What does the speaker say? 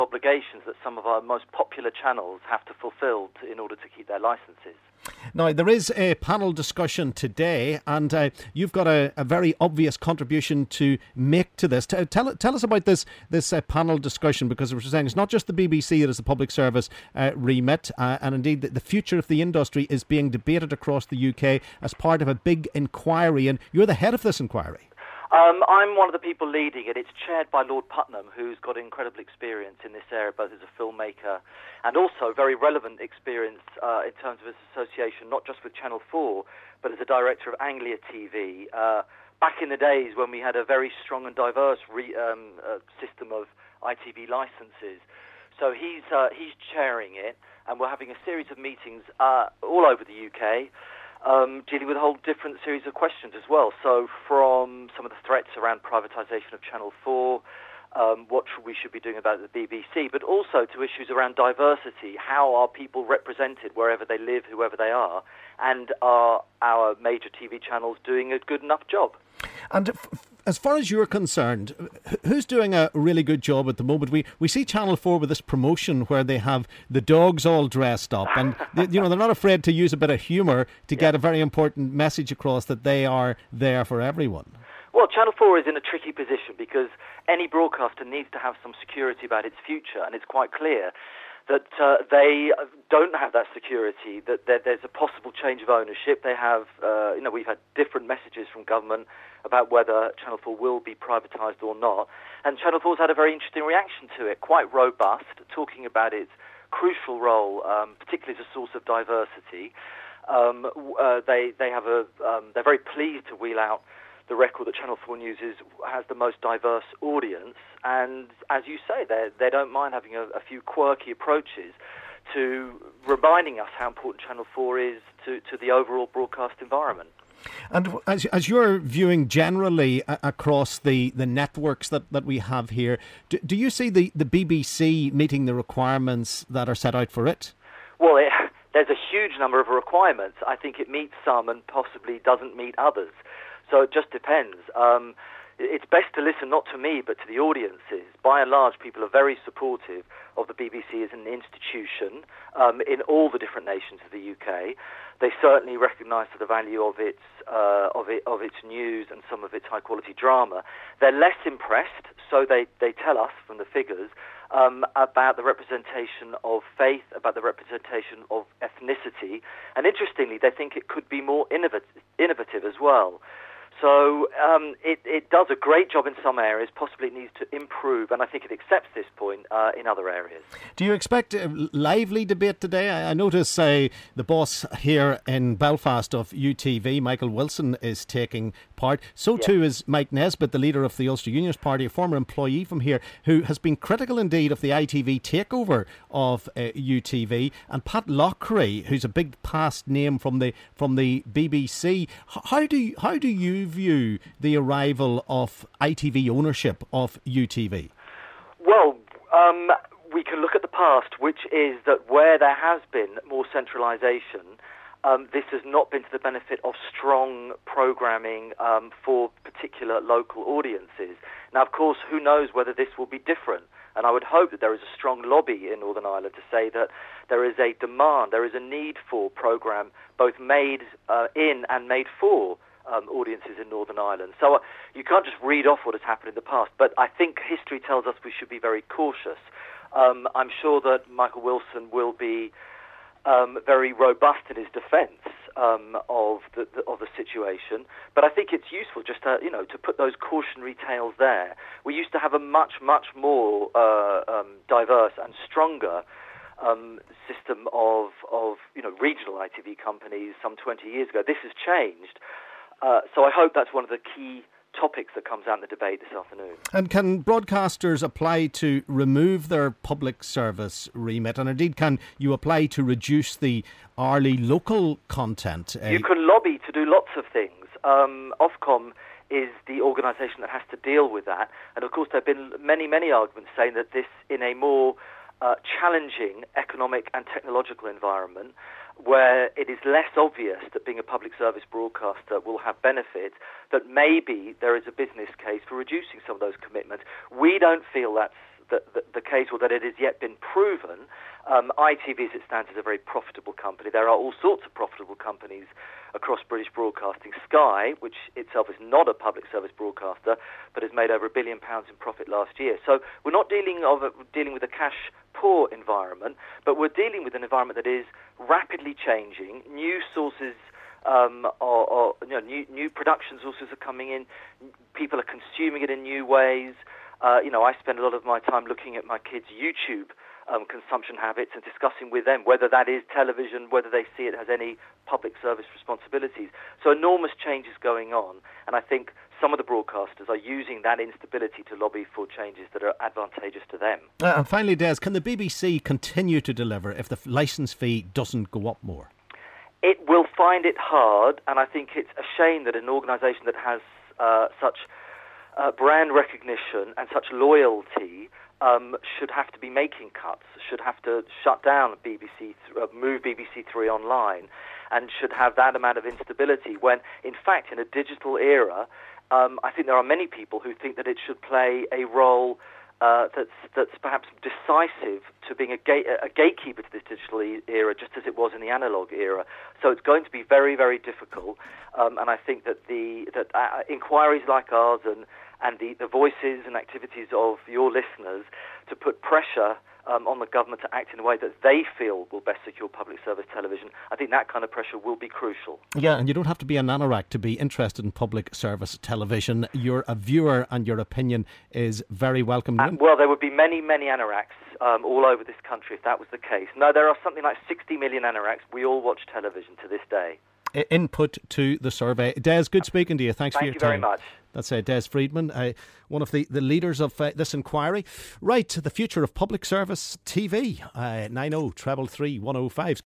obligations that some of our most popular channels have to fulfill in order to keep their licences. Now, there is a panel discussion today, and you've got a very obvious contribution to make to this. Tell us about this panel discussion, because we're saying it's not just the BBC that is the public service remit, and indeed the future of the industry is being debated across the UK as part of a big inquiry, and you're the head of this inquiry. I'm one of the people leading it. It's chaired by Lord Putnam, who's got incredible experience in this area, both as a filmmaker and also very relevant experience in terms of his association, not just with Channel 4, but as a director of Anglia TV. Back in the days when we had a very strong and diverse system of ITV licenses. So he's chairing it, and we're having a series of meetings all over the UK, dealing with a whole different series of questions as well. So from some of the threats around privatisation of Channel 4, what we should be doing about the BBC, but also to issues around diversity. How are people represented wherever they live, whoever they are, and are our major TV channels doing a good enough job? And as far as you're concerned, who's doing a really good job at the moment? We see Channel 4 with this promotion where they have the dogs all dressed up, and they're not afraid to use a bit of humour to get a very important message across that they are there for everyone. Well, Channel 4 is in a tricky position because any broadcaster needs to have some security about its future, and it's quite clear that they don't have that security, that there's a possible change of ownership. They have, we've had different messages from government about whether Channel 4 will be privatised or not. And Channel 4's had a very interesting reaction to it, quite robust, talking about its crucial role, particularly as a source of diversity. They're very pleased to wheel out the record that Channel 4 News has the most diverse audience, and as you say, they don't mind having a few quirky approaches to reminding us how important Channel 4 is to the overall broadcast environment. And as you're viewing generally across the networks that we have here, do you see the BBC meeting the requirements that are set out for it? Well, there's a huge number of requirements. I think it meets some and possibly doesn't meet others. So it just depends. It's best to listen not to me but to the audiences. By and large, people are very supportive of the BBC as an institution in all the different nations of the UK. They certainly recognise the value of its news and some of its high quality drama. They're less impressed, so they tell us from the figures, about the representation of faith, about the representation of ethnicity, and interestingly, they think it could be more innovative as well. So it does a great job in some areas. Possibly it needs to improve, and I think it accepts this point in other areas. Do you expect a lively debate today? I notice the boss here in Belfast of UTV, Michael Wilson, is taking part. So too is Mike Nesbitt, the leader of the Ulster Unionist Party, a former employee from here, who has been critical indeed of the ITV takeover of UTV, and Pat Loughrey, who's a big past name from the BBC. How do you view the arrival of ITV ownership of UTV? Well, we can look at the past, which is that where there has been more centralisation, this has not been to the benefit of strong programming for particular local audiences. Now, of course, who knows whether this will be different? And I would hope that there is a strong lobby in Northern Ireland to say that there is a demand, there is a need for programme both made in and made for audiences in Northern Ireland. So you can't just read off what has happened in the past, but I think history tells us we should be very cautious. I'm sure that Michael Wilson will be very robust in his defence of the situation, but I think it's useful just to put those cautionary tales there. We used to have a much more diverse and stronger system of regional ITV companies some 20 years ago. This has changed. So I hope that's one of the key topics that comes out in the debate this afternoon. And can broadcasters apply to remove their public service remit? And indeed, can you apply to reduce the hourly local content? You can lobby to do lots of things. Ofcom is the organisation that has to deal with that. And of course, there have been many arguments saying that this, in a more challenging economic and technological environment, where it is less obvious that being a public service broadcaster will have benefits, that maybe there is a business case for reducing some of those commitments. We don't feel the case, or that it has yet been proven. ITV, as it stands, is a very profitable company. There are all sorts of profitable companies across British broadcasting. Sky, which itself is not a public service broadcaster, but has made over £1 billion in profit last year. So we're not dealing with a cash-poor environment, but we're dealing with an environment that is rapidly changing. New sources new production sources are coming in. People are consuming it in new ways. I spend a lot of my time looking at my kids' YouTube consumption habits and discussing with them whether that is television, whether they see it has any public service responsibilities. So enormous changes going on, and I think some of the broadcasters are using that instability to lobby for changes that are advantageous to them. And finally, Des, can the BBC continue to deliver if the licence fee doesn't go up more? It will find it hard, and I think it's a shame that an organisation that has such brand recognition and such loyalty should have to be making cuts, should have to shut down BBC, move BBC Three online, and should have that amount of instability when, in fact, in a digital era, I think there are many people who think that it should play a role that's perhaps decisive to being a gatekeeper to this digital era, just as it was in the analog era. So it's going to be very, very difficult, and I think that inquiries like ours and the voices and activities of your listeners to put pressure on the government to act in a way that they feel will best secure public service television, I think that kind of pressure will be crucial. Yeah, and you don't have to be an anorak to be interested in public service television. You're a viewer and your opinion is very welcome. Well, there would be many, many anoraks all over this country if that was the case. No, there are something like 60 million anoraks. We all watch television to this day. Input to the survey. Des, good speaking to you. Thanks for your time. Thank you very much. That's Des Friedman, one of the leaders of this inquiry. Right, the future of public service TV, 90 333 105.